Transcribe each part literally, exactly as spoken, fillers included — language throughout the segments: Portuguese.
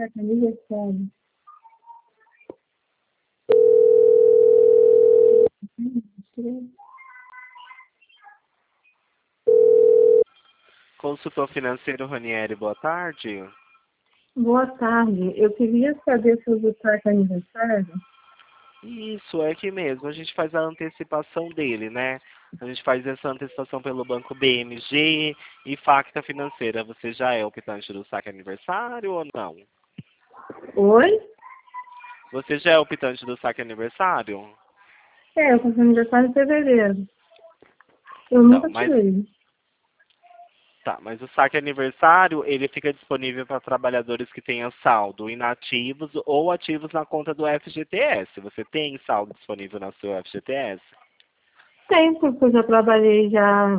saque aniversário. Consultor financeiro Ranieri, boa tarde. Boa tarde. Eu queria saber sobre o saque aniversário. Isso, é aqui mesmo. A gente faz a antecipação dele, né? A gente faz essa antecipação pelo banco B M G e Facta Financeira. Você já é optante do saque aniversário ou não? Oi? Você já é optante do saque aniversário? É, eu faço aniversário em fevereiro. Eu Então, nunca mas tirei. tá, mas o saque aniversário, ele fica disponível para trabalhadores que tenham saldo inativos ou ativos na conta do F G T S. Você tem saldo disponível na sua F G T S? Tem, porque eu já trabalhei já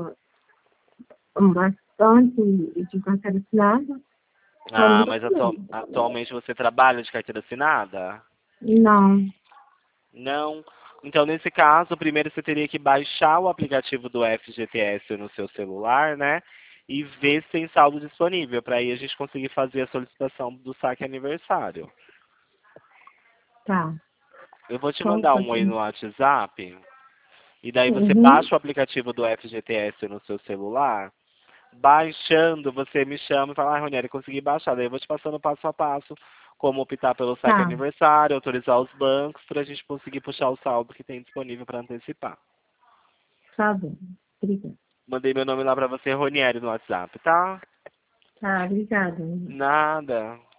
bastante de carteira assinada. Só Ah, nunca mas atu tirei. atualmente você trabalha de carteira assinada? Não. Não. Então, nesse caso, primeiro você teria que baixar o aplicativo do F G T S no seu celular, né? E ver se tem saldo disponível, para aí a gente conseguir fazer a solicitação do saque aniversário. Tá. Eu vou te Só um mandar um oi no pouquinho. WhatsApp, e daí você Uhum. baixa o aplicativo do F G T S no seu celular. Baixando, você me chama e fala, ah, Ronieri, consegui baixar. Daí eu vou te passando passo a passo como optar pelo saque Tá. aniversário, autorizar os bancos para a gente conseguir puxar o saldo que tem disponível para antecipar. Tá bom. Obrigada. Mandei meu nome lá para você, Ronieri, no WhatsApp, tá? Tá, obrigada. Nada.